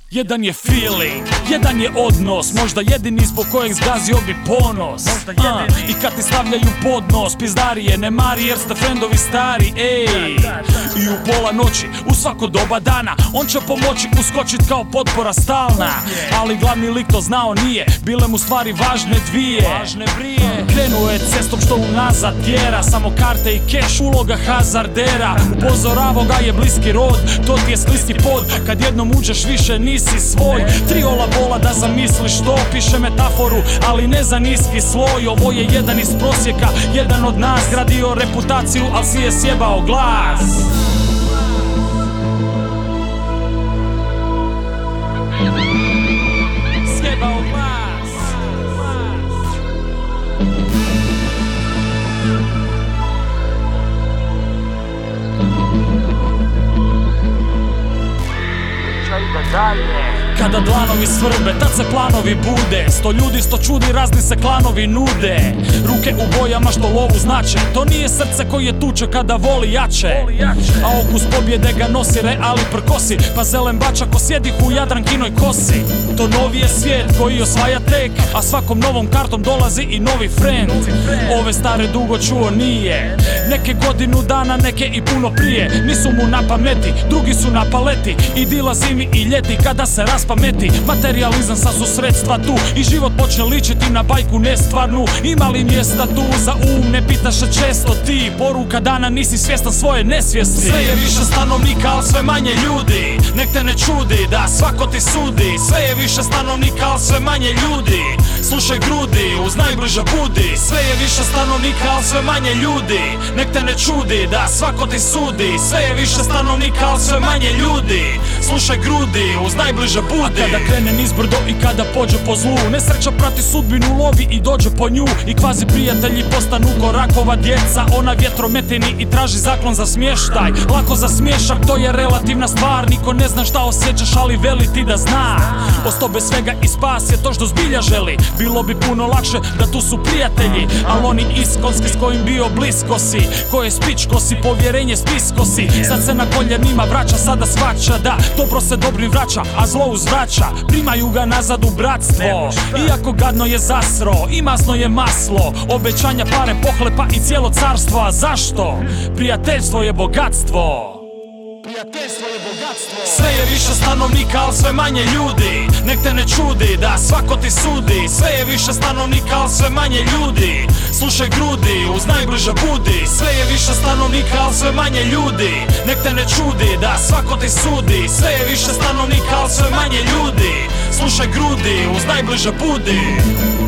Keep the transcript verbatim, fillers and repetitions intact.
Jedan je feeling, jedan je odnos, možda jedini zbog kojeg zgazio bi ponos. A, I kad ti stavljaju podnos, pizdarije ne mari jer ste friendovi stari, ej. I u pola noći, u svako doba dana, on će pomoći uskočit kao potpora stalna. Ali glavni lik to znao nije, bile mu stvari važne dvije. Krenuo je cestom što unazad tjera, samo karte i keš, uloga hazardera. Upozoravo ga je bliski rod, to ti je skliski pod, kad jednom uđeš više nisi svoj. Triola bola da zamisliš to, piše metaforu, ali ne za niski sloj. Ovo je jedan iz prosjeka, jedan od nas, gradio reputaciju, al si je sjebao glas. Sjebao glas. Kada dlanovi svrbe, tad se planovi bude. Sto ljudi, sto čudi, razni se klanovi nude. Ruke u bojama što lovu znače, to nije srce koje tuče kada voli jače. A okus pobjede ga nosi reali prkosi, pa zelen bača ko sjedi u Jadrankinoj kosi. To novi je svijet koji osvaja tek, a svakom novom kartom dolazi i novi friend. Ove stare dugo čuo nije, neke godinu dana, neke i puno prije. Nisu mu na pameti, drugi su na paleti. I dila zimi i ljeti kada se raspameti. Materializam sad su sredstva tu i život počne ličiti na bajku nestvarnu. Ima li mjesta tu za um, ne pitaš se često ti. Poruka dana, nisi svjestan svoje nesvijesti. Sve je više stanovnika, al sve manje ljudi. Nek te ne čudi da svako ti sudi. Sve je više stanovnika, al sve manje ljudi. Slušaj grudi, uz najbliže budi. Sve je više stanovnika, al sve manje ljudi. Nek te ne čudi da svako ti sudi. Sve je više stanovnika, al sve manje ljudi. Slušaj grudi, uz najbliže budi. A kada krene nizbrdo i kada pođe po zlu, nesreća prati sudbinu, lovi i dođe po nju. I kvazi prijatelji postanu korakova djeca. Ona vjetrometini i traži zaklon za smještaj. Lako za smješak, to je relativna stvar. Niko ne zna šta osjećaš, ali veli ti da zna. Osto bez svega i spas je to što zbilja želi. Bilo bi puno lakše da tu su prijatelji, al oni iskonski s kojim bio blisko si. Koje spičko si, povjerenje spisko si. Sad se na koljenima vraća, sada shvaća da dobro se dobri vraća, a zlo uzvraća. Primaju ga nazad u bratstvo, iako gadno je zasro i masno je maslo. Obećanja, pare, pohlepa i cijelo carstvo. A zašto? Prijateljstvo je bogatstvo. Prijateljstvo je bogatstvo. Sve je više stanovnika, al sve manje ljudi. Nek te ne čudi da svako ti sudi. Sve je više stanovnika, al sve manje ljudi. Slušaj grudi, uz najbliže budi. Sve je više stanovnika, al sve manje ljudi. Nek te ne čudi da svako ti sudi. Sve je više stanovnika, al sve manje ljudi. Slušaj grudi, uz najbliže budi.